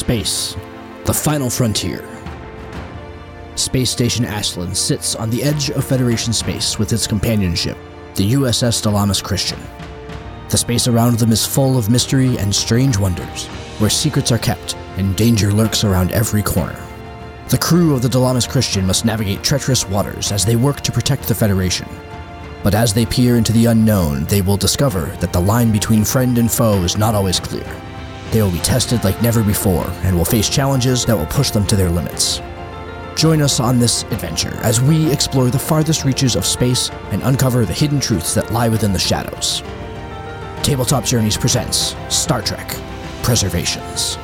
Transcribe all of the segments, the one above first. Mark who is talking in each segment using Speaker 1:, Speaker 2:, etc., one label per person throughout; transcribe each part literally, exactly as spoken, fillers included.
Speaker 1: Space, the final frontier. Space Station Ashland sits on the edge of Federation space with its companion ship, the U S S Dalamis Christian. The space around them is full of mystery and strange wonders, where secrets are kept and danger lurks around every corner. The crew of the Dalamis Christian must navigate treacherous waters as they work to protect the Federation. But as they peer into the unknown, they will discover that the line between friend and foe is not always clear. They will be tested like never before and will face challenges that will push them to their limits. Join us on this adventure as we explore the farthest reaches of space and uncover the hidden truths that lie within the shadows. Tabletop Journeys presents Star Trek Preservations.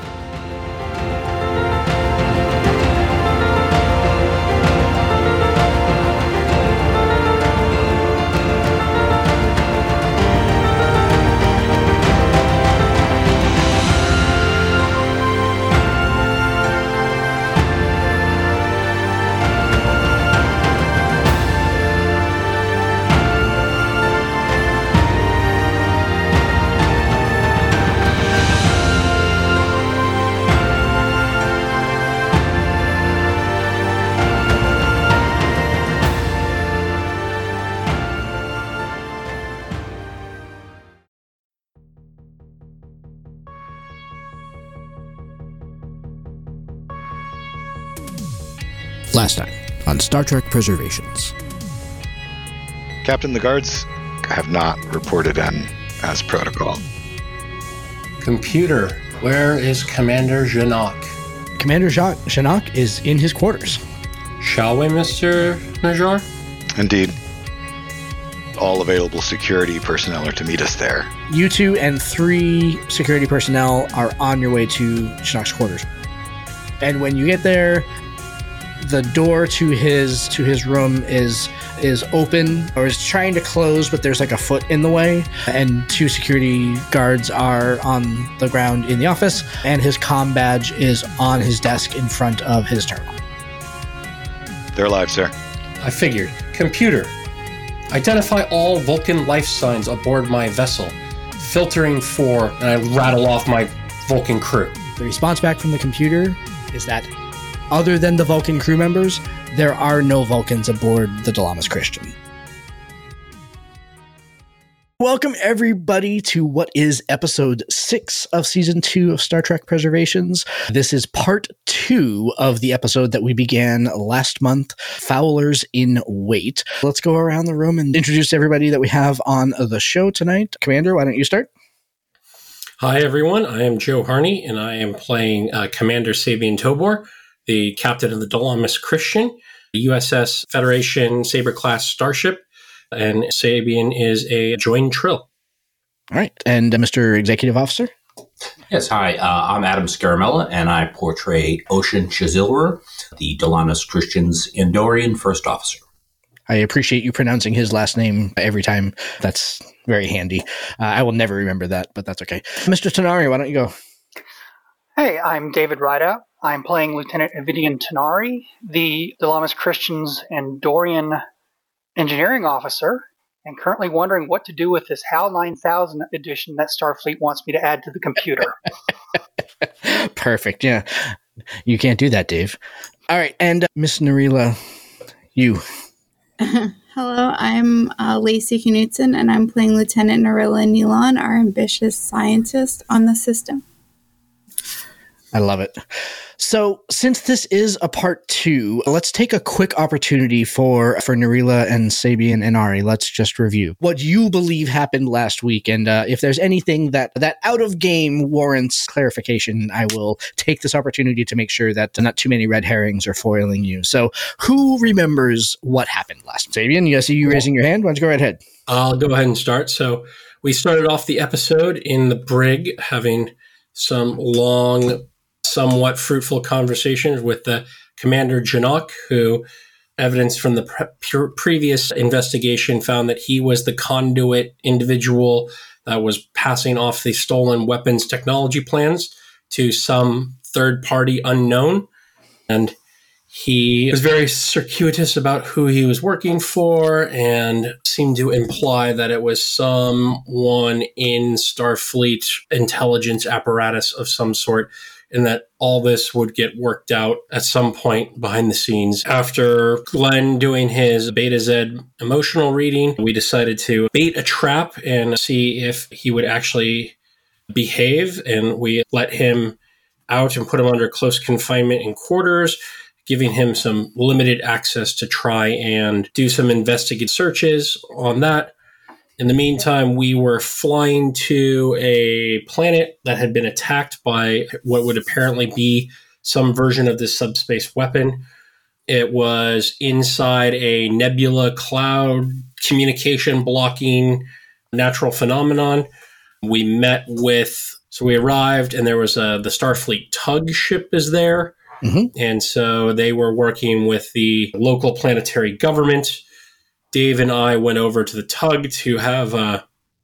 Speaker 1: Last time on Star Trek Preservations.
Speaker 2: Captain, the guards have not reported in as protocol.
Speaker 3: Computer, where is Commander Janak?
Speaker 1: Commander Jacques Janak is in his quarters.
Speaker 3: Shall we, Mister Major?
Speaker 2: Indeed. All available security personnel are to meet us there.
Speaker 1: You two and three security personnel are on your way to Janak's quarters. And when you get there, the door to his to his room is is open or is trying to close, but there's like a foot in the way, and two security guards are on the ground in the office, and his comm badge is on his desk in front of his terminal.
Speaker 2: They're alive, sir.
Speaker 3: I figured. Computer, identify all Vulcan life signs aboard my vessel, filtering for, and I rattle off my Vulcan crew.
Speaker 1: The response back from the computer is that other than the Vulcan crew members, there are no Vulcans aboard the Dalamis Christian. Welcome, everybody, to what is episode six of season two of Star Trek Preservations. This is part two of the episode that we began last month, Fowlers in Wait. Let's go around the room and introduce everybody that we have on the show tonight. Commander, why don't you start?
Speaker 3: Hi, everyone. I am Joe Harney, and I am playing uh, Commander Sabian Tobor, the captain of the Dalamis Christian, U S S Federation Saber-class starship, and Sabian is a joined Trill.
Speaker 1: All right, and uh, Mister Executive Officer?
Speaker 4: Yes, hi, uh, I'm Adam Scaramella, and I portray Ocean Chazilrer, the Dalamis Christian's Andorian First Officer.
Speaker 1: I appreciate you pronouncing his last name every time. That's very handy. Uh, I will never remember that, but that's okay. Mister Tanari, why don't you go?
Speaker 5: Hey, I'm David Rideout. I'm playing Lieutenant Avidian Tanari, the Dalamis Christian's Andorian engineering officer, and currently wondering what to do with this HAL nine thousand edition that Starfleet wants me to add to the computer.
Speaker 1: Perfect, yeah. You can't do that, Dave. All right, and uh, Miss Narila, you.
Speaker 6: Hello, I'm uh, Lacey Knutson, and I'm playing Lieutenant Narila Nealon, our ambitious scientist on the system.
Speaker 1: I love it. So since this is a part two, let's take a quick opportunity for, for Narila and Sabian and Ari. Let's just review what you believe happened last week. And uh, if there's anything that, that out of game warrants clarification, I will take this opportunity to make sure that not too many red herrings are foiling you. So who remembers what happened last? Sabian, I see you raising your hand. Why don't you go right ahead?
Speaker 3: I'll go ahead and start. So we started off the episode in the brig, having some long, somewhat fruitful conversations with the Commander Janak, who evidence from the pre- previous investigation found that he was the conduit individual that was passing off the stolen weapons technology plans to some third party unknown. And he was very circuitous about who he was working for and seemed to imply that it was someone in Starfleet intelligence apparatus of some sort and that all this would get worked out at some point behind the scenes. After Glenn doing his Beta Z emotional reading, we decided to bait a trap and see if he would actually behave, and we let him out and put him under close confinement in quarters, giving him some limited access to try and do some investigative searches on that. In the meantime, we were flying to a planet that had been attacked by what would apparently be some version of this subspace weapon. It was inside a nebula cloud communication blocking natural phenomenon. We met with, so we arrived and there was a, the Starfleet tug ship is there. Mm-hmm. And so they were working with the local planetary government. Dave and I went over to the tug to have a,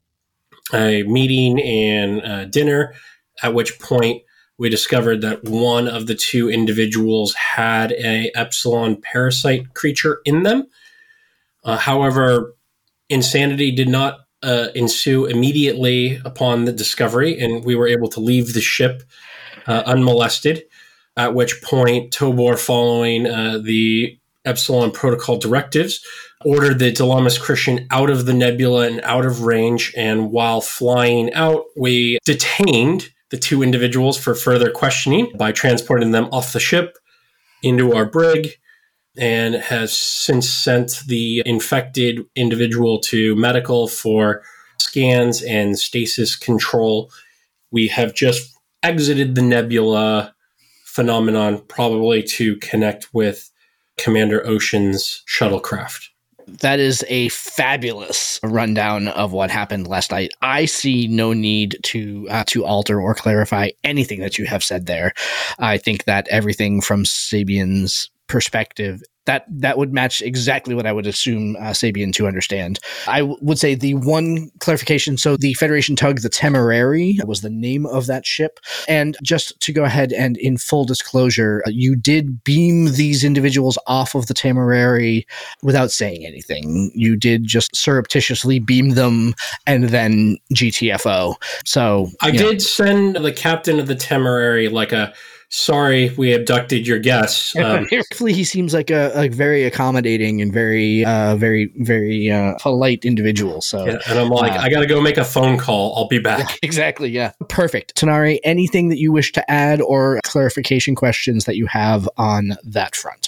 Speaker 3: a meeting and a dinner, at which point we discovered that one of the two individuals had a Epsilon parasite creature in them. Uh, however, insanity did not uh, ensue immediately upon the discovery, and we were able to leave the ship uh, unmolested, at which point Tobor, following uh, the Epsilon protocol directives, ordered the Dalamas Christian out of the nebula and out of range. And while flying out, we detained the two individuals for further questioning by transporting them off the ship into our brig, and has since sent the infected individual to medical for scans and stasis control. We have just exited the nebula phenomenon, probably to connect with Commander Ocean's shuttlecraft.
Speaker 1: That is a fabulous rundown of what happened last night. I see no need to uh, to alter or clarify anything that you have said there. I think that everything from Sabian's perspective, that that would match exactly what I would assume uh, Sabian to understand. I w- would say the one clarification, so the Federation tug, the Temporary, was the name of that ship. And just to go ahead and in full disclosure, uh, you did beam these individuals off of the Temporary without saying anything. You did just surreptitiously beam them and then G T F O. So
Speaker 3: I did know. send the captain of the Temporary like a, sorry, we abducted your guests. Um,
Speaker 1: he seems like a, a very accommodating and very, uh, very, very uh, polite individual. So,
Speaker 3: yeah, and I'm like, uh, I got to go make a phone call. I'll be back.
Speaker 1: Yeah, exactly. Yeah. Perfect. Tanari, anything that you wish to add or clarification questions that you have on that front?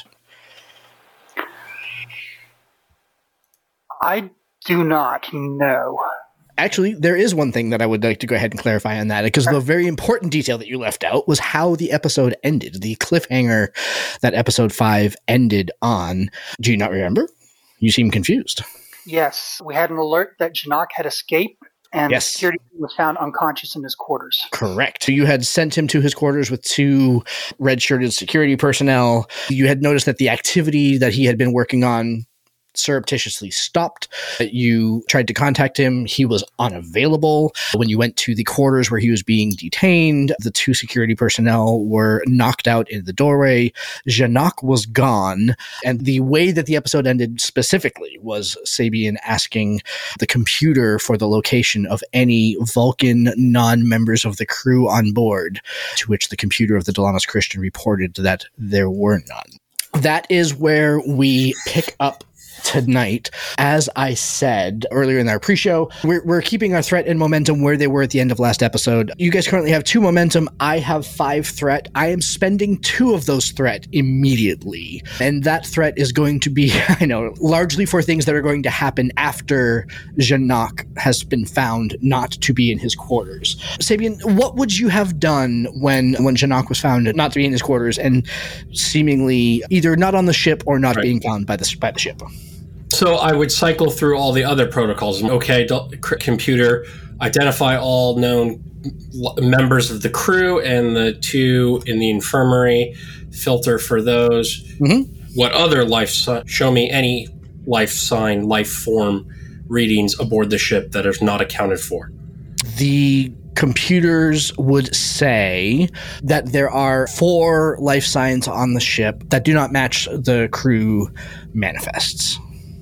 Speaker 5: I do not know.
Speaker 1: Actually, there is one thing that I would like to go ahead and clarify on that, because the very important detail that you left out was how the episode ended, the cliffhanger that episode five ended on. Do you not remember? You seem confused.
Speaker 5: Yes. We had an alert that Janak had escaped, and
Speaker 1: yes.
Speaker 5: the security was found unconscious in his quarters.
Speaker 1: Correct. So you had sent him to his quarters with two red-shirted security personnel. You had noticed that the activity that he had been working on surreptitiously stopped. You tried to contact him. He was unavailable. When you went to the quarters where he was being detained, the two security personnel were knocked out in the doorway. Janak was gone. And the way that the episode ended specifically was Sabian asking the computer for the location of any Vulcan non-members of the crew on board, to which the computer of the Dalamas Christian reported that there were none. That is where we pick up tonight. As I said earlier in our pre-show, we're, we're keeping our threat and momentum where they were at the end of last episode. You guys currently have two momentum. I have five threat. I am spending two of those threat immediately. And that threat is going to be, I know, largely for things that are going to happen after Janak has been found not to be in his quarters. Sabian, what would you have done when, when Janak was found not to be in his quarters and seemingly either not on the ship or not right. being found by the, by the ship?
Speaker 3: So I would cycle through all the other protocols. Okay, computer, identify all known members of the crew and the two in the infirmary, filter for those. Mm-hmm. What other life, si- show me any life sign, life form readings aboard the ship that is not accounted for.
Speaker 1: The computers would say that there are four life signs on the ship that do not match the crew manifests.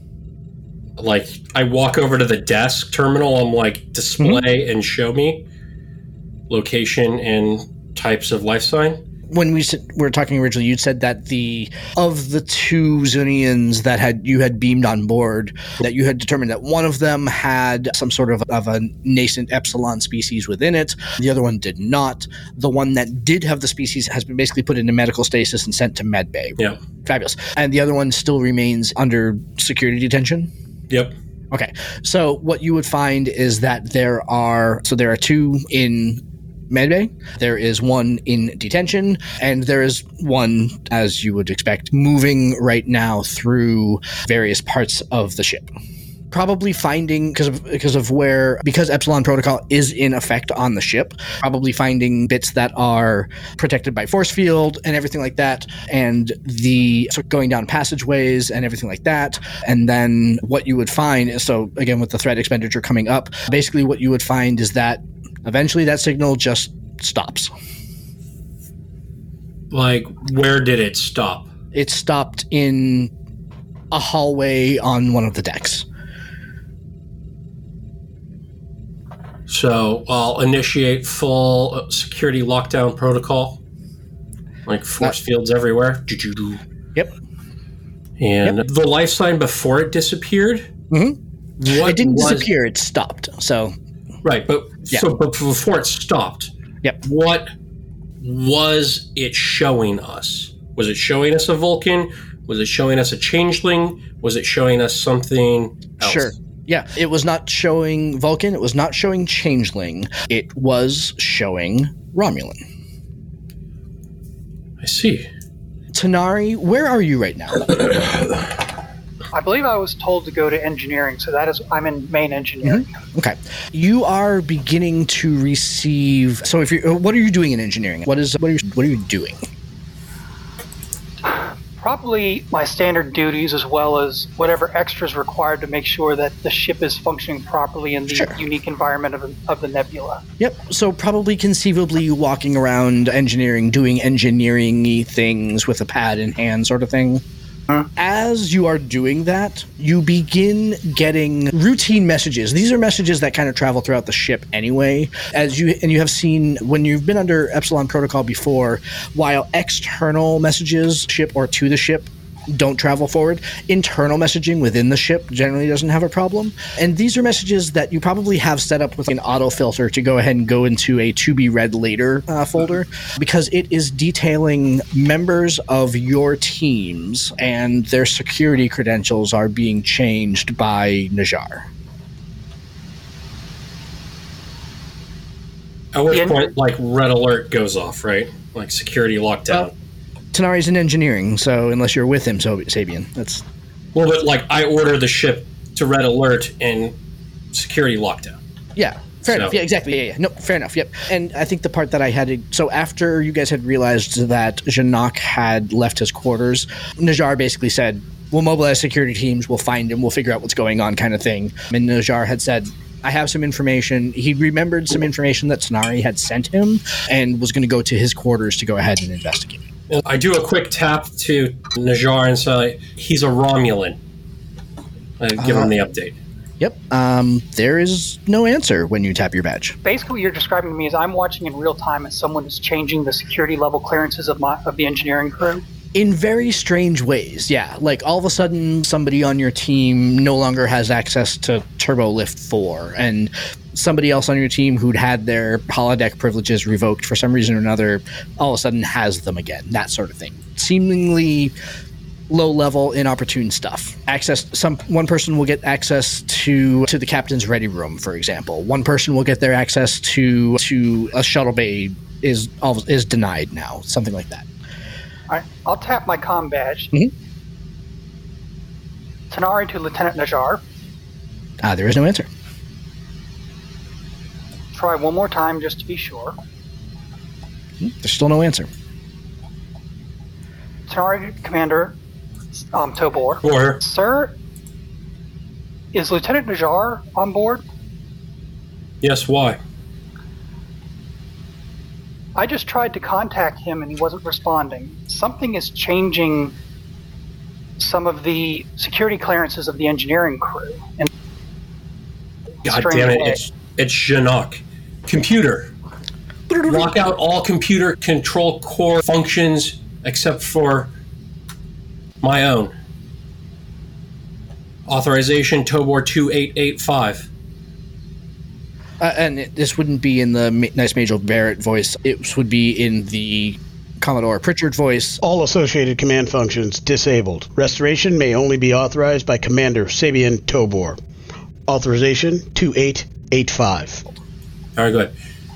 Speaker 3: Like, I walk over to the desk terminal, I'm like, display mm-hmm. and show me location and types of life sign?
Speaker 1: When we s- were talking originally, you said that the of the two Zunians that had you had beamed on board, that you had determined that one of them had some sort of, of a nascent epsilon species within it. The other one did not. The one that did have the species has been basically put into medical stasis and sent to medbay.
Speaker 3: Yeah.
Speaker 1: Fabulous. And the other one still remains under security detention?
Speaker 3: Yep.
Speaker 1: Okay. So what you would find is that there are, so there are two in medbay, there is one in detention, and there is one, as you would expect, moving right now through various parts of the ship. Probably finding, because of, because of where, because Epsilon Protocol is in effect on the ship, probably finding bits that are protected by force field and everything like that, and the so going down passageways and everything like that. And then what you would find is, so again, with the threat expenditure coming up, basically what you would find is that eventually that signal just stops.
Speaker 3: Like, where did it stop?
Speaker 1: It stopped in a hallway on one of the decks.
Speaker 3: So I'll initiate full security lockdown protocol, like force uh, fields everywhere.
Speaker 1: Yep.
Speaker 3: And
Speaker 1: yep.
Speaker 3: the life sign before it disappeared?
Speaker 1: Mm-hmm. It didn't
Speaker 3: was,
Speaker 1: disappear, it stopped. So
Speaker 3: Right, but
Speaker 1: yeah.
Speaker 3: so but before it stopped,
Speaker 1: yep.
Speaker 3: What was it showing us? Was it showing us a Vulcan? Was it showing us a changeling? Was it showing us something else?
Speaker 1: Sure. Yeah, it was not showing Vulcan. It was not showing Changeling. It was showing Romulan.
Speaker 3: I see.
Speaker 1: Tanari, where are you right now?
Speaker 5: I believe I was told to go to engineering, so that is, I'm in main engineering.
Speaker 1: Mm-hmm. Okay. You are beginning to receive, so if you what are you doing in engineering? What is what are you what are you doing?
Speaker 5: Probably my standard duties, as well as whatever extras required to make sure that the ship is functioning properly in the
Speaker 1: sure.
Speaker 5: unique environment of the, of the nebula.
Speaker 1: Yep. So probably conceivably walking around engineering, doing engineering-y things with a pad in hand sort of thing. Huh? As you are doing that, you begin getting routine messages. These are messages that kind of travel throughout the ship anyway. As you and you have seen when you've been under Epsilon Protocol before, while external messages ship or to the ship don't travel forward, internal messaging within the ship generally doesn't have a problem. And these are messages that you probably have set up with an auto filter to go ahead and go into a to be read later uh, folder, because it is detailing members of your teams and their security credentials are being changed by Najjar.
Speaker 3: At which point, like, red alert goes off, right? Like security lockdown.
Speaker 1: Well, Tanari's in engineering, so unless you're with him, so Sabian, that's...
Speaker 3: Well, but, like, I order the ship to red alert and security lockdown.
Speaker 1: Yeah, fair
Speaker 3: so.
Speaker 1: enough. Yeah, exactly. Yeah, yeah. No, fair enough, yep. And I think the part that I had to... So after you guys had realized that Janak had left his quarters, Najjar basically said, we'll mobilize security teams, we'll find him, we'll figure out what's going on kind of thing. And Najjar had said... I have some information. He remembered some information that Tanari had sent him and was going to go to his quarters to go ahead and investigate.
Speaker 3: I do a quick tap to Najjar and say, he's a Romulan. I give uh, him the update.
Speaker 1: Yep. Um, there is no answer when you tap your badge.
Speaker 5: Basically, what you're describing to me is I'm watching in real time as someone is changing the security level clearances of my of the engineering crew.
Speaker 1: In very strange ways, yeah. Like, all of a sudden, somebody on your team no longer has access to Turbolift four, and somebody else on your team who'd had their holodeck privileges revoked for some reason or another all of a sudden has them again, that sort of thing. Seemingly low-level, inopportune stuff. Access. Some one person will get access to to the captain's ready room, for example. One person will get their access to to a shuttle bay is is denied now, something like that.
Speaker 5: All right, I'll tap my comm badge.
Speaker 1: Mm-hmm.
Speaker 5: Tanari to Lieutenant Najjar.
Speaker 1: Ah, uh, there is no answer.
Speaker 5: Try one more time just to be sure.
Speaker 1: Mm-hmm. There's still no answer.
Speaker 5: Tanari Commander um, Tobor.
Speaker 3: Or.
Speaker 5: Sir, is Lieutenant Najjar on board?
Speaker 3: Yes, why?
Speaker 5: I just tried to contact him and he wasn't responding. Something is changing some of the security clearances of the engineering crew. And
Speaker 3: God damn it, way. it's it's Janak. Computer. Lock out all computer control core functions except for my own. Authorization Tobor two eight eight five.
Speaker 1: Uh, and it, this wouldn't be in the Ma- Nice Major Barrett voice. It would be in the Commodore Pritchard voice.
Speaker 7: All associated command functions disabled. Restoration may only be authorized by Commander Sabian Tobor. Authorization two eight eight five.
Speaker 3: Very good.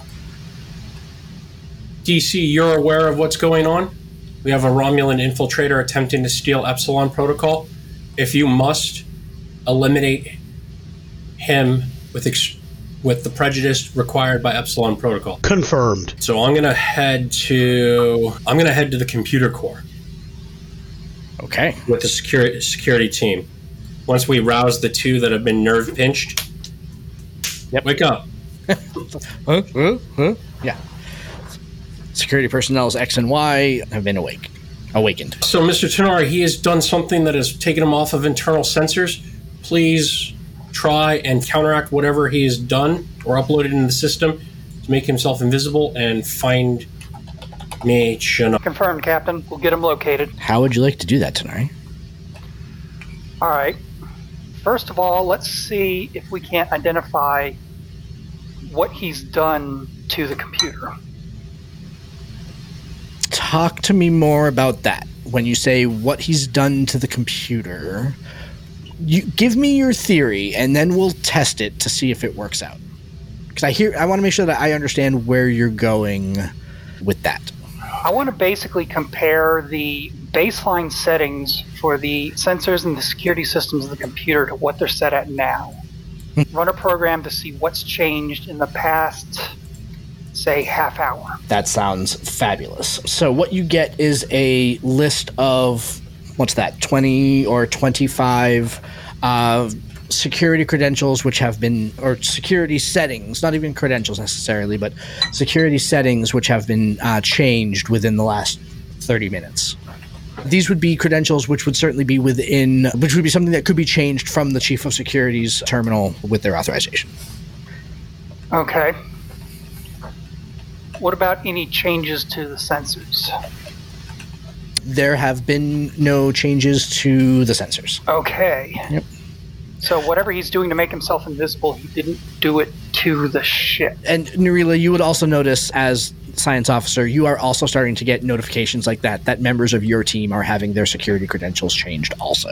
Speaker 3: D C, you're aware of what's going on? We have a Romulan infiltrator attempting to steal Epsilon Protocol. If you must, eliminate him with ex- with the prejudice required by Epsilon Protocol.
Speaker 7: Confirmed.
Speaker 3: So I'm gonna head to I'm gonna head to the computer core
Speaker 1: Okay.
Speaker 3: with the security security team. Once we rouse the two that have been nerve pinched.
Speaker 1: Yep.
Speaker 3: Wake up.
Speaker 1: Huh? Huh? Huh? Yeah. Security personnel's X and Y have been awake, awakened.
Speaker 3: So, Mister Tenari, he has done something that has taken him off of internal sensors. Please try and counteract whatever he has done or uploaded into the system to make himself invisible and find me, Shinnok.
Speaker 5: Confirmed, Captain. We'll get him located.
Speaker 1: How would you like to do that, Tenari?
Speaker 5: All right. First of all, let's see if we can't identify what he's done to the computer.
Speaker 1: Talk to me more about that. When you say what he's done to the computer, you give me your theory, and then we'll test it to see if it works out. Because I hear, I want to make sure that I understand where you're going with that.
Speaker 5: I want to basically compare the baseline settings for the sensors and the security systems of the computer to what they're set at now. Run a program to see what's changed in the past, say, half hour.
Speaker 1: That sounds fabulous. So what you get is a list of, what's that, twenty or twenty-five uh, security credentials which have been, or security settings, not even credentials necessarily, but security settings which have been uh, changed within the last thirty minutes. These would be credentials which would certainly be within, which would be something that could be changed from the Chief of Security's terminal with their authorization.
Speaker 5: Okay. What about any changes to the sensors?
Speaker 1: There have been no changes to the sensors.
Speaker 5: Okay.
Speaker 1: Yep.
Speaker 5: So whatever he's doing to make himself invisible, he didn't do it to the ship.
Speaker 1: And Narila, you would also notice as science officer, you are also starting to get notifications like that, that members of your team are having their security credentials changed also.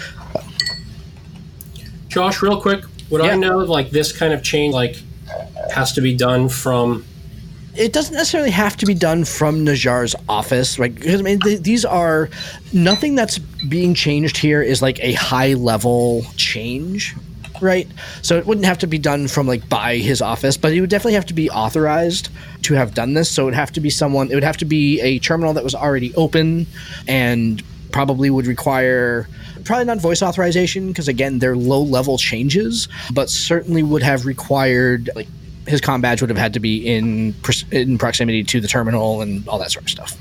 Speaker 3: Josh, real quick, would
Speaker 1: Yeah.
Speaker 3: I know, like, this kind of change, like, has to be done from...
Speaker 1: It doesn't necessarily have to be done from Najar's office, right? Because I mean, th- these are nothing that's being changed here is like a high level change, right? So it wouldn't have to be done from like by his office, but it would definitely have to be authorized to have done this. So it would have to be someone. It would have to be a terminal that was already open, and probably would require. Probably not voice authorization because again, they're low level changes, but certainly would have required like. His comm badge would have had to be in in proximity to the terminal and all that sort of stuff.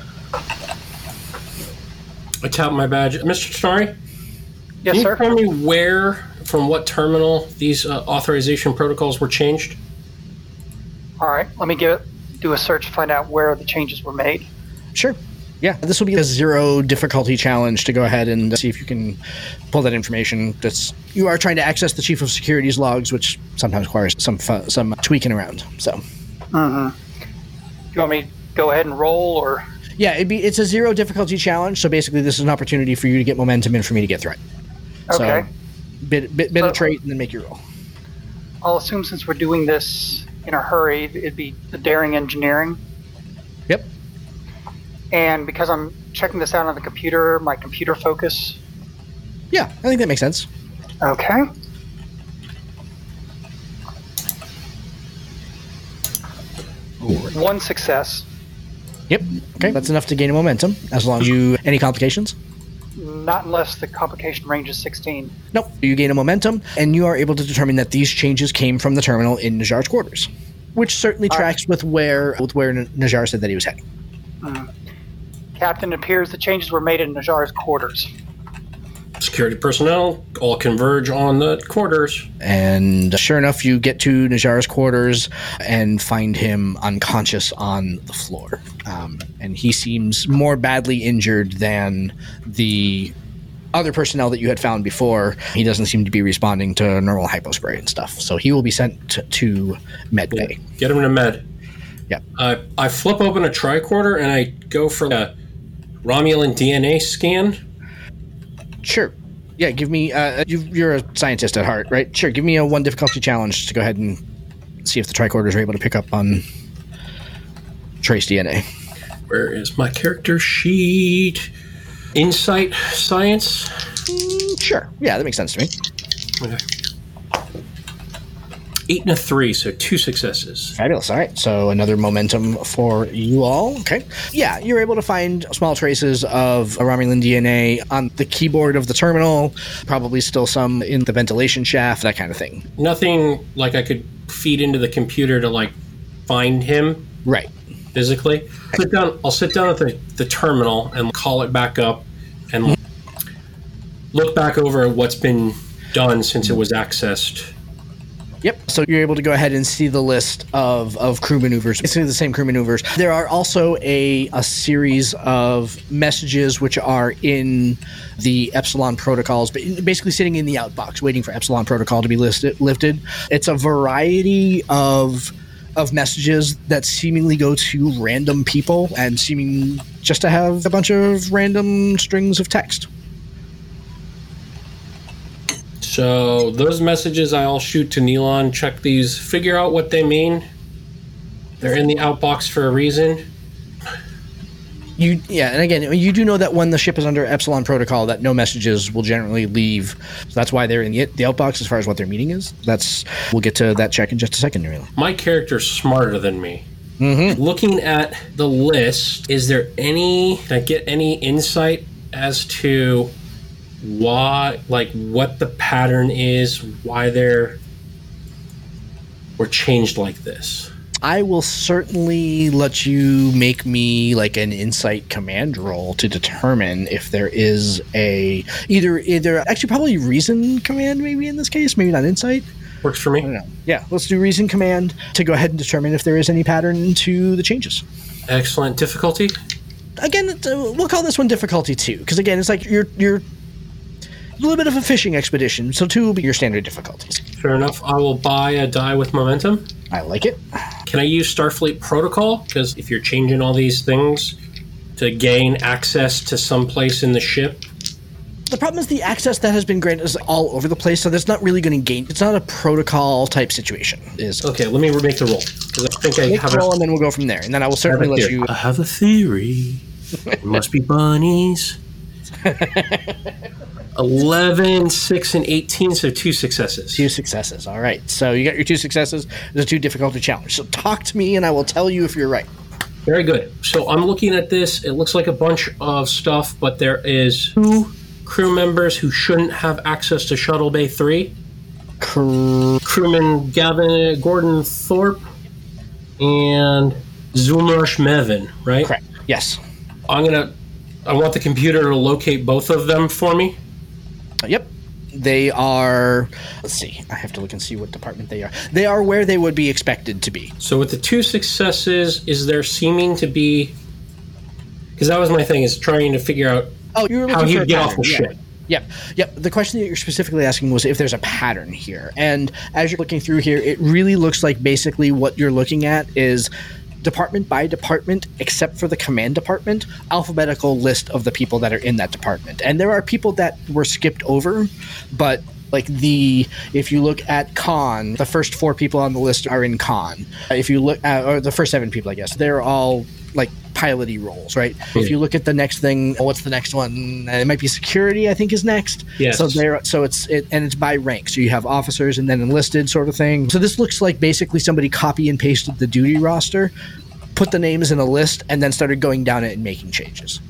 Speaker 3: I tap my badge. Mister Tenari?
Speaker 5: Yes,
Speaker 3: Can
Speaker 5: sir.
Speaker 3: you tell me where, from what terminal, these uh, authorization protocols were changed?
Speaker 5: All right. Let me give it, do a search to find out where the changes were made.
Speaker 1: Sure. Yeah, this will be a zero difficulty challenge to go ahead and see if you can pull that information. That's you are trying to access the Chief of Security's logs, which sometimes requires some fu- some tweaking around. So,
Speaker 5: Mm-hmm. Do you want me to go ahead and roll, or?
Speaker 1: yeah, it'd be it's a zero difficulty challenge. So basically, this is an opportunity for you to get momentum and for me to get through it.
Speaker 5: Okay.
Speaker 1: So, bit bit, bit
Speaker 5: So-
Speaker 1: of trait and then make your roll.
Speaker 5: I'll assume since we're doing this in a hurry, it'd be the daring engineering.
Speaker 1: Yep.
Speaker 5: And because I'm checking this out on the computer, my computer focus.
Speaker 1: Yeah, I think that makes sense.
Speaker 5: Okay. One success.
Speaker 1: Yep. Okay, that's enough to gain a momentum. As long as you any complications.
Speaker 5: Not unless the complication range is sixteen.
Speaker 1: Nope. You gain a momentum, and you are able to determine that these changes came from the terminal in Najar's quarters, which certainly
Speaker 5: All
Speaker 1: tracks with where with where Najar said that he was heading.
Speaker 5: Mm. Captain, it appears the changes were made in Najar's quarters.
Speaker 3: Security personnel all converge on the quarters.
Speaker 1: And sure enough, you get to Najjar's quarters and find him unconscious on the floor. Um, and he seems more badly injured than the other personnel that you had found before. He doesn't seem to be responding to normal hypospray and stuff. So he will be sent to, to med bay.
Speaker 3: Yeah. Get him to med.
Speaker 1: Yep.
Speaker 3: Uh, I flip open a tricorder and I go for a Romulan D N A scan.
Speaker 1: Sure. Yeah, give me... Uh, you, you're a scientist at heart, right? Sure, give me a one difficulty challenge to go ahead and see if the tricorders are able to pick up on trace D N A.
Speaker 3: Where is my character sheet? Insight science?
Speaker 1: Mm, sure. Yeah, that makes sense to me.
Speaker 3: Okay. Eight and a three, so two successes.
Speaker 1: Fabulous. All right. So another momentum for you all. Okay. Yeah, you're able to find small traces of a Romulan D N A on the keyboard of the terminal, probably still some in the ventilation shaft, that kind of thing.
Speaker 3: Nothing like I could feed into the computer to like find him.
Speaker 1: Right.
Speaker 3: Physically. Sit down, I'll sit down at the, the terminal and call it back up and look back over what's been done since it was accessed.
Speaker 1: Yep. So you're able to go ahead and see the list of, of crew maneuvers. Basically the same crew maneuvers. There are also a, a series of messages which are in the Epsilon protocols, but basically sitting in the outbox, waiting for Epsilon protocol to be listed, lifted. It's a variety of of messages that seemingly go to random people and seeming just to have a bunch of random strings of text.
Speaker 3: So those messages I all shoot to Neelon, check these, figure out what they mean. They're in the outbox for a reason.
Speaker 1: You yeah, and again, you do know that when the ship is under Epsilon protocol, that no messages will generally leave. So that's why they're in the, the outbox as far as what their meaning is. That's we'll get to that check in just a second, really.
Speaker 3: My character's smarter than me.
Speaker 1: Mm-hmm.
Speaker 3: Looking at the list, is there any, can I get any insight as to why, like what the pattern is, why they're were changed like this?
Speaker 1: I will certainly let you make me like an insight command roll to determine if there is a either either actually probably reason command maybe in this case, maybe not insight.
Speaker 3: Works for me.
Speaker 1: I don't know. Yeah, let's do reason command to go ahead and determine if there is any pattern to the changes.
Speaker 3: Excellent. Difficulty?
Speaker 1: Again, it's, uh, we'll call this one difficulty two because again, it's like you're you're a little bit of a fishing expedition, so two will be your standard difficulties.
Speaker 3: Fair enough. I will buy a die with momentum.
Speaker 1: I like it.
Speaker 3: Can I use Starfleet protocol? Because if you're changing all these things to gain access to some place in the ship.
Speaker 1: The problem is the access that has been granted is all over the place, so that's not really going to gain. It's not a protocol type situation. Is
Speaker 3: okay. Let me make the roll because I think I
Speaker 1: make
Speaker 3: have
Speaker 1: the roll,
Speaker 3: a,
Speaker 1: and then we'll go from there. And then I will certainly
Speaker 3: I
Speaker 1: let
Speaker 3: theory.
Speaker 1: you.
Speaker 3: I have a theory. It must be bunnies. eleven, six, and eighteen, so two successes.
Speaker 1: Two successes. All right. So you got your two successes. There's a two difficulty challenge. So talk to me, and I will tell you if you're right.
Speaker 3: Very good. So I'm looking at this. It looks like a bunch of stuff, but there is two crew members who shouldn't have access to Shuttle Bay three.
Speaker 1: Cr-
Speaker 3: Crewman Gavin Gordon Thorpe and Zulmarsh Mevin, right?
Speaker 1: Correct. Yes.
Speaker 3: I'm gonna. I want the computer to locate both of them for me.
Speaker 1: Yep. They are, let's see, I have to look and see what department they are. They are where they would be expected to be.
Speaker 3: So with the two successes, is there seeming to be, because that was my thing, is trying to figure out
Speaker 1: oh, you were
Speaker 3: how
Speaker 1: he'd
Speaker 3: he'd get off the
Speaker 1: yeah.
Speaker 3: ship.
Speaker 1: Yep, yep. The question that you're specifically asking was if there's a pattern here. And as you're looking through here, it really looks like basically what you're looking at is department by department, except for the command department, alphabetical list of the people that are in that department. And there are people that were skipped over, but like the, if you look at Con, the first four people on the list are in Con. If you look at, or the first seven people, I guess, they're all like piloty roles, right? Mm-hmm. If you look at the next thing, what's the next one? It might be security, I think is next.
Speaker 3: Yes.
Speaker 1: So there, so it's, it, and it's by rank. So you have officers and then enlisted sort of thing. So this looks like basically somebody copy and pasted the duty roster, put the names in a list, and then started going down it and making changes.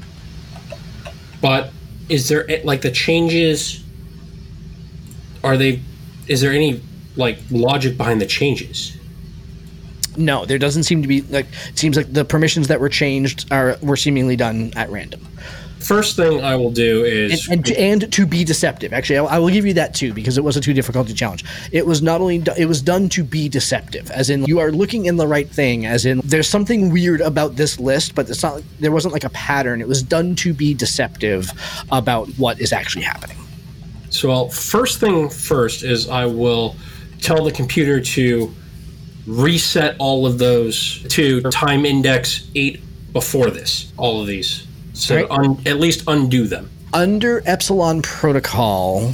Speaker 3: But is there, like, the changes, are they, is there any, like, logic behind the changes?
Speaker 1: No, there doesn't seem to be, like, it seems like the permissions that were changed are were seemingly done at random.
Speaker 3: first thing I will do is...
Speaker 1: And, and, to, and to be deceptive. Actually, I, I will give you that too, because it was a too difficulty challenge. It was not only... Do, it was done to be deceptive, as in you are looking in the right thing, as in there's something weird about this list, but it's not. There wasn't like a pattern. It was done to be deceptive about what is actually happening.
Speaker 3: So I'll, first thing first is I will tell the computer to reset all of those to time index eight before this, all of these. So right. un, at least undo them.
Speaker 1: Under Epsilon Protocol,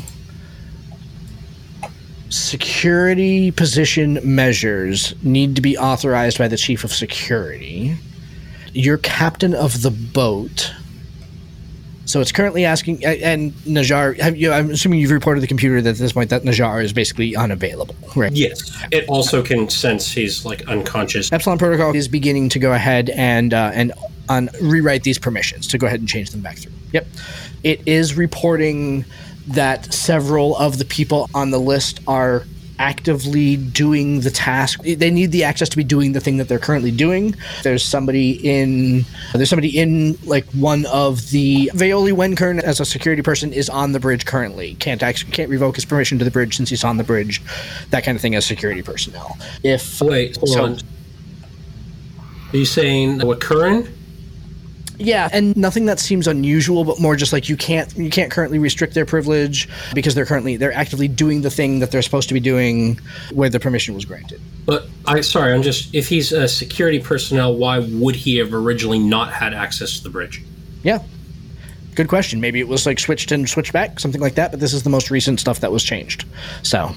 Speaker 1: security position measures need to be authorized by the Chief of Security. You're captain of the boat. So it's currently asking, and Najjar, have you, I'm assuming you've reported to the computer that at this point that Najjar is basically unavailable, right?
Speaker 3: Yes. It also can sense he's like unconscious.
Speaker 1: Epsilon Protocol is beginning to go ahead and uh, and on rewrite these permissions to go ahead and change them back through. Yep. It is reporting that several of the people on the list are actively doing the task. They need the access to be doing the thing that they're currently doing. There's somebody in there's somebody in like one of the Veoli Wenkern as a security person is on the bridge currently. Can't actually can't revoke his permission to the bridge since he's on the bridge. That kind of thing as security personnel. If
Speaker 3: wait, hold
Speaker 1: so,
Speaker 3: on. Are you saying what Curran?
Speaker 1: Yeah, and nothing that seems unusual, but more just like you can't you can't currently restrict their privilege because they're currently they're actively doing the thing that they're supposed to be doing where the permission was granted.
Speaker 3: But I sorry, I'm just if he's a security personnel, why would he have originally not had access to the bridge?
Speaker 1: Yeah. Good question. Maybe it was like switched and switched back, something like that, but this is the most recent stuff that was changed. So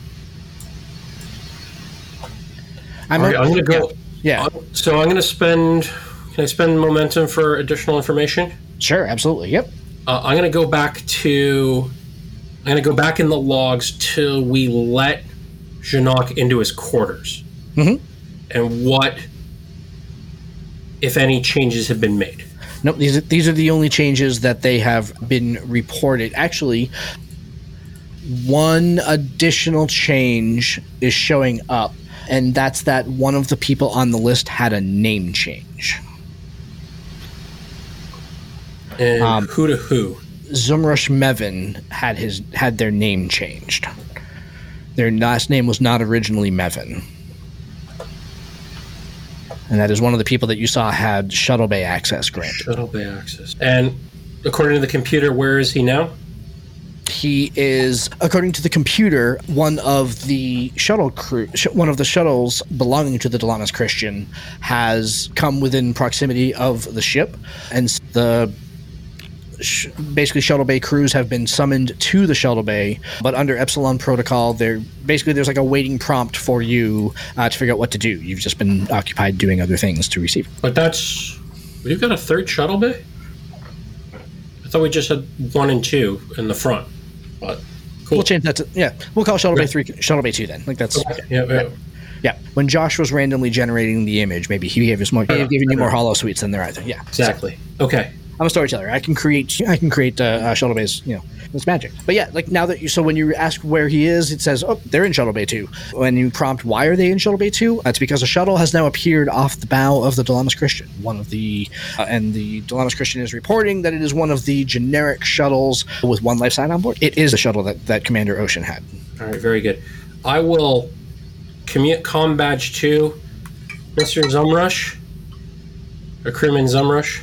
Speaker 1: I'm,
Speaker 3: right, I'm gonna go
Speaker 1: Yeah. yeah.
Speaker 3: So I'm gonna spend Can I spend momentum for additional information?
Speaker 1: Sure, absolutely. Yep.
Speaker 3: Uh, I'm going to go back to. I'm going to go back in the logs till we let Janok into his quarters,
Speaker 1: mm-hmm.
Speaker 3: and what, if any, changes have been made.
Speaker 1: Nope. These are, these are the only changes that they have been reported. Actually, one additional change is showing up, and that's that one of the people on the list had a name change.
Speaker 3: And
Speaker 1: um,
Speaker 3: who to who?
Speaker 1: Zumrush Mevin had his had their name changed. Their last name was not originally Mevin. And that is one of the people that you saw had Shuttle Bay access granted.
Speaker 3: Shuttle Bay access. And according to the computer, where is he now?
Speaker 1: He is, according to the computer, one of the shuttle crew, one of the shuttles belonging to the Delamas Christian has come within proximity of the ship, and the basically Shuttle Bay crews have been summoned to the Shuttle Bay, but under Epsilon Protocol, they're basically there's like a waiting prompt for you uh, to figure out what to do. You've just been occupied doing other things to receive.
Speaker 3: But that's we've got a third Shuttle Bay. I thought we just had one and two in the front. But cool.
Speaker 1: We'll change that to yeah. We'll call Shuttle Bay three, Shuttle Bay two then. Like that's
Speaker 3: okay. yeah, yeah.
Speaker 1: yeah. Yeah. When Josh was randomly generating the image, maybe he gave us more. He gave you more hollow suites than there either. Yeah.
Speaker 3: Exactly. So, okay.
Speaker 1: I'm a storyteller. I can create. I can create uh, uh, Shuttle Bays. You know, it's magic. But yeah, like now that you. So when you ask where he is, it says, "Oh, they're in Shuttle Bay two." When you prompt, "Why are they in Shuttle Bay two?" It's because a shuttle has now appeared off the bow of the Delamas Christian. One of the, uh, and the Delamas Christian is reporting that it is one of the generic shuttles with one life sign on board. It is a shuttle that that Commander Ocean had.
Speaker 3: All right, very good. I will commute comm badge to Mister Zumrush, or crewman Zumrush.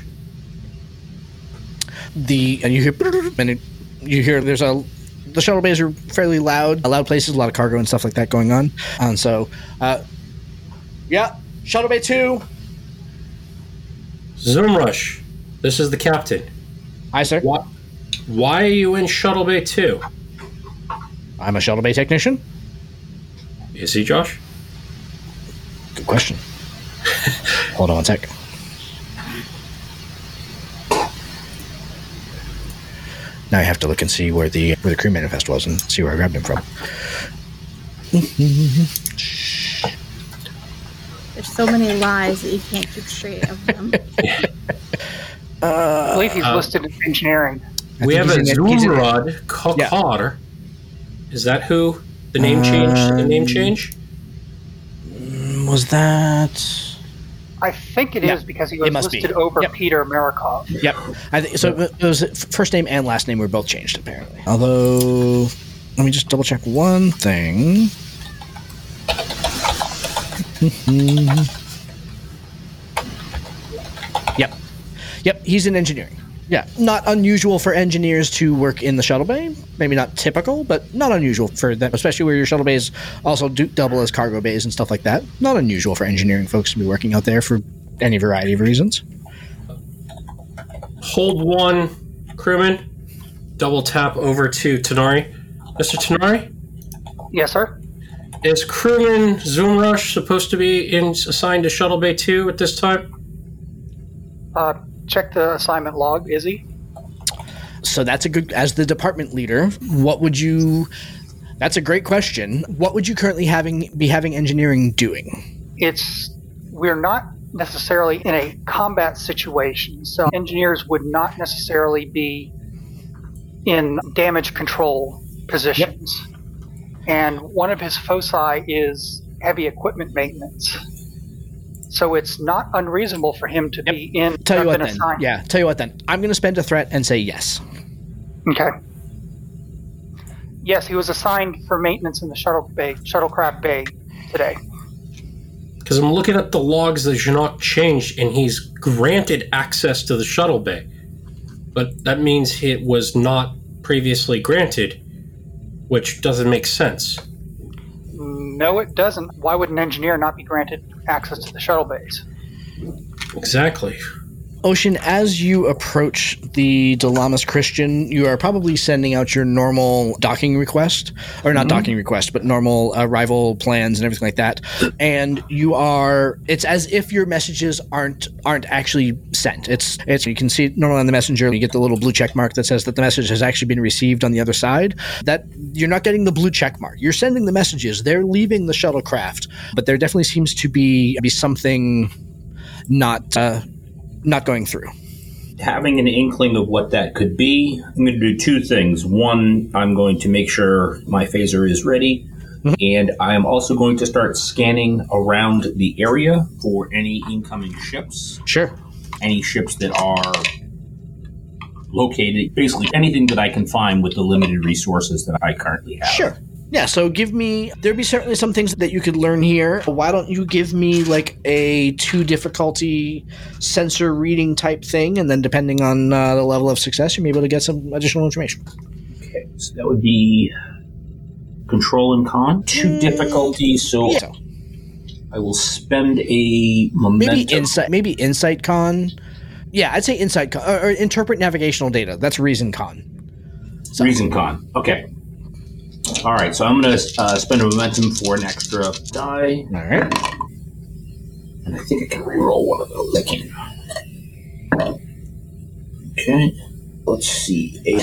Speaker 1: The and you hear and it, you hear there's a the shuttle bays are fairly loud, loud places, a lot of cargo and stuff like that going on. And so, uh, yeah, Shuttle Bay two.
Speaker 3: Zumrush, this is the captain.
Speaker 1: Hi, sir.
Speaker 3: Why, why are you in Shuttle Bay two?
Speaker 1: I'm a Shuttle Bay technician.
Speaker 3: Is he, Josh?
Speaker 1: Good question. Hold on one sec. Now I have to look and see where the where the crew manifest was and see where I grabbed him from.
Speaker 6: There's so many lies that you can't keep straight of them.
Speaker 5: uh, I believe he's
Speaker 3: uh,
Speaker 5: listed as engineering.
Speaker 3: We have a Zumrad Kakar.
Speaker 1: Yeah.
Speaker 3: Is that who the name change? Um, the name change
Speaker 1: was that?
Speaker 5: I think it
Speaker 1: Yeah,
Speaker 5: is because he
Speaker 1: it
Speaker 5: was
Speaker 1: must be.
Speaker 5: listed over
Speaker 1: Yep.
Speaker 5: Peter Marikov.
Speaker 1: Yep. I th- so it was first name and last name were both changed, apparently. Although, let me just double check one thing. Yep. Yep, he's in engineering. Yeah, not unusual for engineers to work in the shuttle bay. Maybe not typical, but not unusual for them, especially where your shuttle bays also do double as cargo bays and stuff like that. Not unusual for engineering folks to be working out there for any variety of reasons.
Speaker 3: Hold one, crewman. Double tap over to Tanari. Mister Tanari,
Speaker 5: Yes, sir.
Speaker 3: is crewman Zoomrush supposed to be in, assigned to Shuttle Bay two at this time?
Speaker 5: Uh, check the assignment log. Is he?
Speaker 1: So that's a good, as the department leader, what would you, that's a great question. What would you currently having be having engineering doing?
Speaker 5: It's we're not necessarily in a combat situation, so engineers would not necessarily be in damage control positions. Yep. And one of his foci is heavy equipment maintenance. So it's not unreasonable for him to yep. be in.
Speaker 1: Tell you what then. Assigned. Yeah, tell you what then. I'm going to spend a threat and say yes.
Speaker 5: Okay. Yes, he was assigned for maintenance in the shuttle bay, shuttlecraft bay today.
Speaker 3: Because I'm looking at the logs that Janoc changed, and he's granted access to the shuttle bay. But that means it was not previously granted, which doesn't make sense.
Speaker 5: No, it doesn't. Why would an engineer not be granted access to the shuttle bays?
Speaker 3: Exactly.
Speaker 1: Ocean, as you approach the Dalamas Christian, you are probably sending out your normal docking request, or not mm-hmm. docking request, but normal arrival plans and everything like that. And you are, it's as if your messages aren't aren't actually sent. It's it's you can see normally on the messenger, you get the little blue check mark that says that the message has actually been received on the other side. That you're not getting the blue check mark. You're sending the messages. They're leaving the shuttlecraft, but there definitely seems to be be something not. Uh, not going through.
Speaker 4: Having an inkling of what that could be, I'm going to do two things. One, I'm going to make sure my phaser is ready, mm-hmm. and I'm also going to start scanning around the area for any incoming ships.
Speaker 1: Sure.
Speaker 4: Any ships that are located, basically anything that I can find with the limited resources that I currently have.
Speaker 1: Sure. Yeah, so give me, there'd be certainly some things that you could learn here. Why don't you give me like a two difficulty sensor reading type thing, and then depending on uh, the level of success, you may be able to get some additional information.
Speaker 4: Okay, so that would be control and con, two mm, difficulties, so yeah. I will spend a momentum.
Speaker 1: Maybe insight, maybe insight con. Yeah, I'd say insight con, or, or interpret navigational data. That's reason con.
Speaker 4: So. Reason con, okay. All right, so I'm going to uh, spend a momentum for an extra die.
Speaker 1: All right.
Speaker 4: And I think I can reroll one of those. I can. Okay. Let's see. Eight.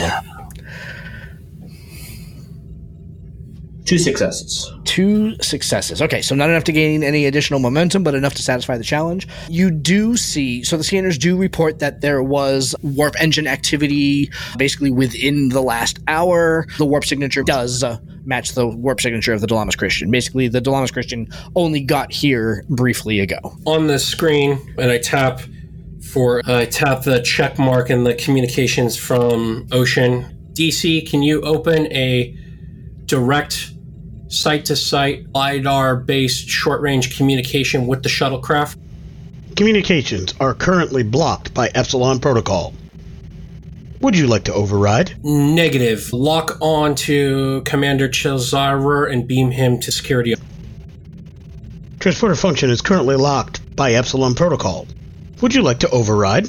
Speaker 4: Two successes.
Speaker 1: Two successes. Okay, so not enough to gain any additional momentum, but enough to satisfy the challenge. You do see, so the scanners do report that there was warp engine activity basically within the last hour. The warp signature does uh, match the warp signature of the Dalamas Christian. Basically, the Dalamas Christian only got here briefly ago.
Speaker 3: On the screen, and I tap for, uh, I tap the check mark in the communications from Ocean. D C, can you open a direct site-to-site LiDAR-based short-range communication with the shuttlecraft?
Speaker 7: Communications are currently blocked by Epsilon Protocol. Would you like to override?
Speaker 3: Negative. Lock on to Commander Chilzarer and beam him to security.
Speaker 7: Transporter function is currently locked by Epsilon Protocol. Would you like to override?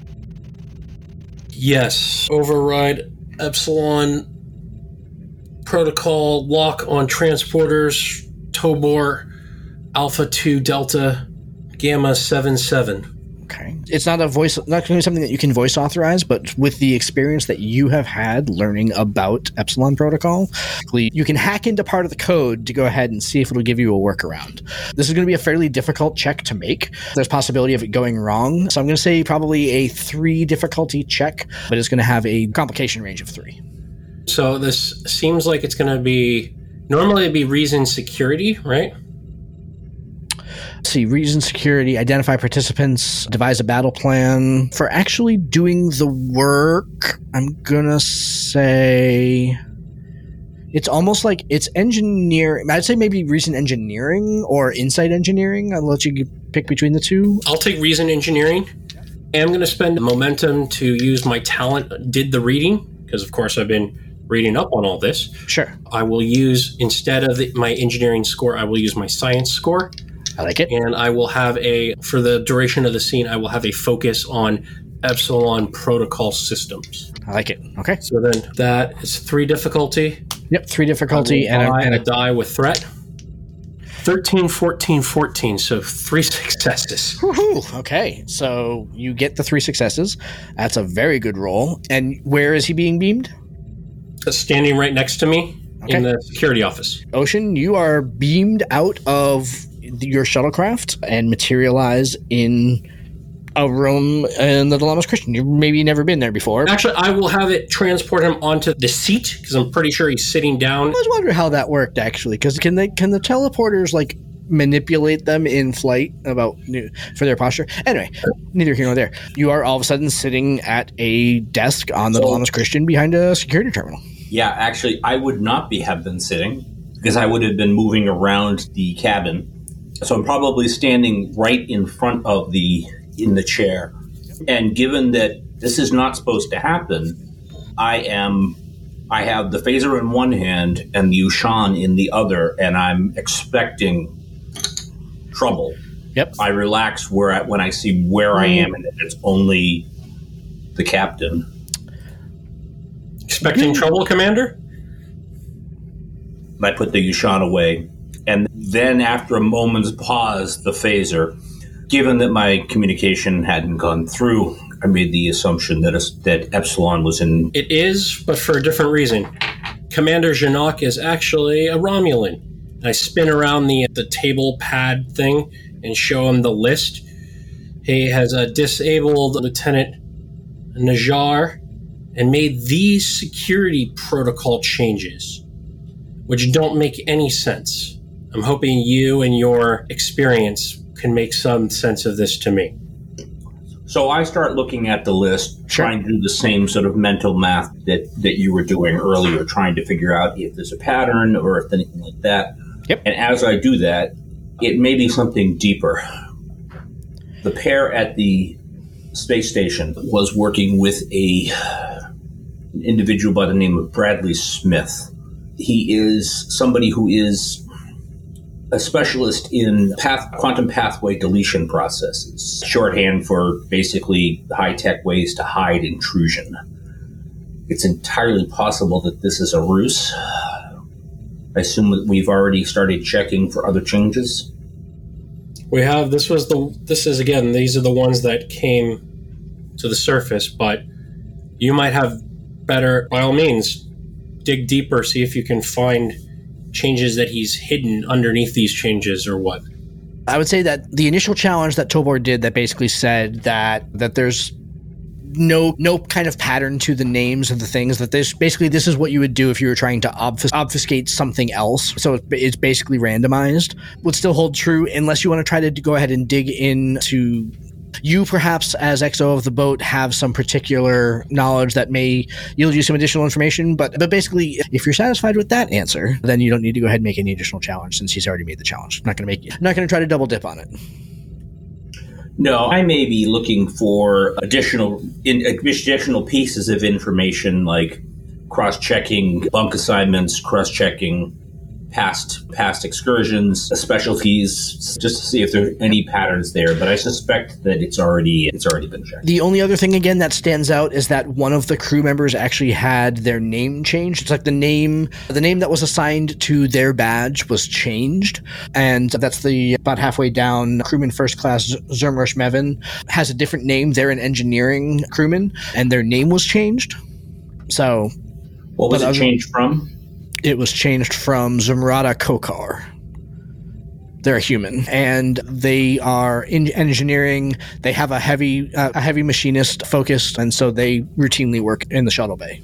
Speaker 3: Yes. Override Epsilon Protocol, lock on transporters, Tobor, Alpha two Delta, Gamma seven seven.
Speaker 1: Okay. It's not a voice, not going to be something that you can voice authorize, but with the experience that you have had learning about Epsilon Protocol, you can hack into part of the code to go ahead and see if it'll give you a workaround. This is going to be a fairly difficult check to make. There's possibility of it going wrong. So I'm going to say probably a three difficulty check, but it's going to have a complication range of three.
Speaker 3: So this seems like it's going to be, normally it'd be reason security, right?
Speaker 1: Let's see, reason security, identify participants, devise a battle plan. For actually doing the work, I'm gonna say it's almost like it's engineering. I'd say maybe reason engineering or insight engineering. I'll let you pick between the two.
Speaker 3: I'll take reason engineering. I'm going to spend momentum to use my talent, did the reading, because of course I've been reading up on all this.
Speaker 1: Sure.
Speaker 3: I will use, instead of the, my engineering score, I will use my science score.
Speaker 1: I like it.
Speaker 3: And I will have a, for the duration of the scene, I will have a focus on Epsilon protocol systems.
Speaker 1: I like it. Okay.
Speaker 3: So then that is three difficulty.
Speaker 1: Yep, three difficulty and a, and
Speaker 3: a die with threat. thirteen, fourteen, fourteen, so three successes.
Speaker 1: Woohoo! Okay, so you get the three successes. That's a very good roll. And where is he being beamed?
Speaker 3: Standing right next to me
Speaker 1: okay.
Speaker 3: in the security office.
Speaker 1: Ocean, you are beamed out of your shuttlecraft and materialize in a room in the Delamas Christian. You've maybe never been there before.
Speaker 3: Actually, I will have it transport him onto the seat because I'm pretty sure he's sitting down.
Speaker 1: I was wondering how that worked actually, because can they can the teleporters like manipulate them in flight about for their posture? Anyway, neither here nor there. You are all of a sudden sitting at a desk on the so, Delamas Christian behind a security terminal.
Speaker 4: Yeah, actually, I would not be have been sitting because I would have been moving around the cabin. So I'm probably standing right in front of the in the chair. And given that this is not supposed to happen, I am I have the phaser in one hand and the Ushan in the other, and I'm expecting trouble.
Speaker 1: Yep.
Speaker 4: I relax where I, when I see where I am and that it's only the captain.
Speaker 3: Expecting trouble, Commander?
Speaker 4: I put the Ushan away. And then after a moment's pause, the phaser. Given that my communication hadn't gone through, I made the assumption that a, that Epsilon was in...
Speaker 3: It is, but for a different reason. Commander Janok is actually a Romulan. I spin around the the table pad thing and show him the list. He has a disabled Lieutenant Najar and made these security protocol changes, which don't make any sense. I'm hoping you and your experience can make some sense of this to me.
Speaker 4: So I start looking at the list,
Speaker 1: sure.
Speaker 4: trying to do the same sort of mental math that, that you were doing earlier, trying to figure out if there's a pattern or if anything like that.
Speaker 1: Yep.
Speaker 4: And as I do that, it may be something deeper. The pair at the space station was working with a an individual by the name of Bradley Smith. He is somebody who is a specialist in path, quantum pathway deletion processes, shorthand for basically high-tech ways to hide intrusion. It's entirely possible that this is a ruse. I assume that we've already started checking for other changes.
Speaker 3: We have, this was the, this is again, these are the ones that came to the surface, but you might have better, by all means, dig deeper, see if you can find changes that he's hidden underneath these changes or what.
Speaker 1: I would say that the initial challenge that Tobor did that basically said that that there's no no kind of pattern to the names of the things, that this basically this is what you would do if you were trying to obfus- obfuscate something else. So it's basically randomized. Would still hold true unless you want to try to go ahead and dig into. You perhaps, as X O of the boat, have some particular knowledge that may yield you some additional information, but but basically, if you're satisfied with that answer, then you don't need to go ahead and make any additional challenge since he's already made the challenge. I'm not going to make. I'm not going to try to double dip on it.
Speaker 4: No, I may be looking for additional in, additional pieces of information, like cross-checking bunk assignments, cross-checking past past excursions, specialties, just to see if there are any patterns there. But I suspect that it's already it's already been checked.
Speaker 1: The only other thing again that stands out is that one of the crew members actually had their name changed. It's like the name the name that was assigned to their badge was changed, and that's the about halfway down. Crewman First Class Zermrush Mevin has a different name. They're an engineering crewman, and their name was changed. So,
Speaker 4: what was it other, changed from?
Speaker 1: It was changed from Zumrada Kokar. They're a human, and they are in engineering. They have a heavy, uh, a heavy machinist focus, and so they routinely work in the shuttle bay.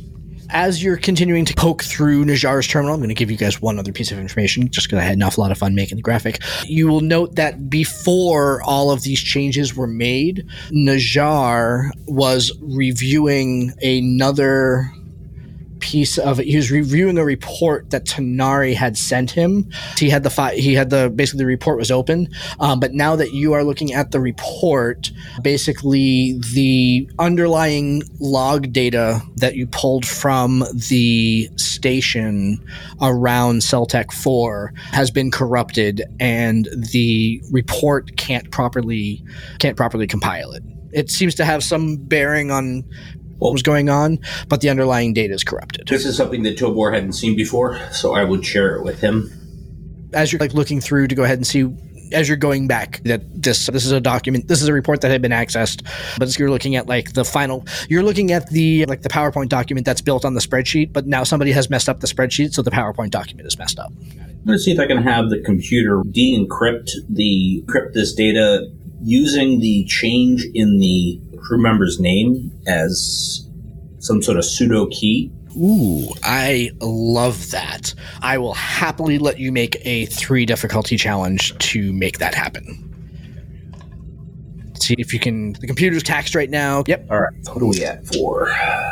Speaker 1: As you're continuing to poke through Najjar's terminal, I'm going to give you guys one other piece of information just because I had an awful lot of fun making the graphic. You will note that before all of these changes were made, Najjar was reviewing another piece of it. He was reviewing a report that Tanari had sent him. He had the fi- he had the basically the report was open, um, but now that you are looking at the report, basically the underlying log data that you pulled from the station around Celtech four has been corrupted, and the report can't properly can't properly compile it. It seems to have some bearing on what was going on, but the underlying data is corrupted.
Speaker 4: This is something that Tobor hadn't seen before, so I would share it with him.
Speaker 1: As you're like looking through to go ahead and see, as you're going back, that this this is a document, this is a report that had been accessed, but you're looking at like the final, you're looking at the like the PowerPoint document that's built on the spreadsheet, but now somebody has messed up the spreadsheet, so the PowerPoint document is messed up.
Speaker 4: I'm going to see if I can have the computer de-encrypt the encrypt this data using the change in the crew member's name as some sort of pseudo key.
Speaker 1: Ooh, I love that. I will happily let you make a three difficulty challenge to make that happen. See if you can. The computer's taxed right now. Yep.
Speaker 4: All right. What are we at for?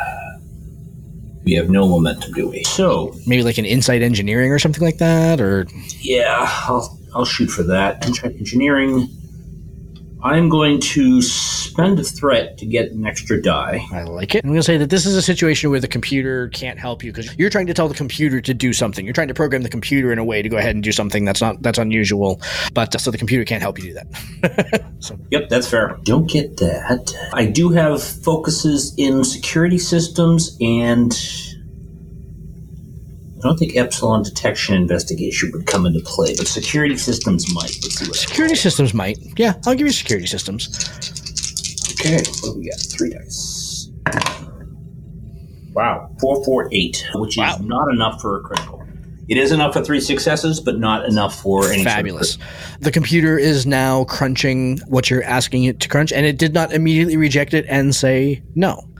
Speaker 4: We have no momentum, do we? So
Speaker 1: maybe like an insight engineering or something like that, or
Speaker 4: yeah, I'll I'll shoot for that. Insight engineering. I'm going to spend a threat to get an extra die.
Speaker 1: I like it. I'm going to say that this is a situation where the computer can't help you because you're trying to tell the computer to do something. You're trying to program the computer in a way to go ahead and do something that's not that's unusual, but uh, so the computer can't help you do that. so.
Speaker 4: Yep, that's fair. Don't get that. I do have focuses in security systems, and I don't think Epsilon detection investigation would come into play, but security systems might. Let's see what
Speaker 1: security systems might. Yeah, I'll give you security systems.
Speaker 4: Okay, what do we got? Three dice. Wow, four, four, eight, which wow. is not enough for a critical. It is enough for three successes, but not enough for any.
Speaker 1: Fabulous. Sort of the computer is now crunching what you're asking it to crunch, and it did not immediately reject it and say no.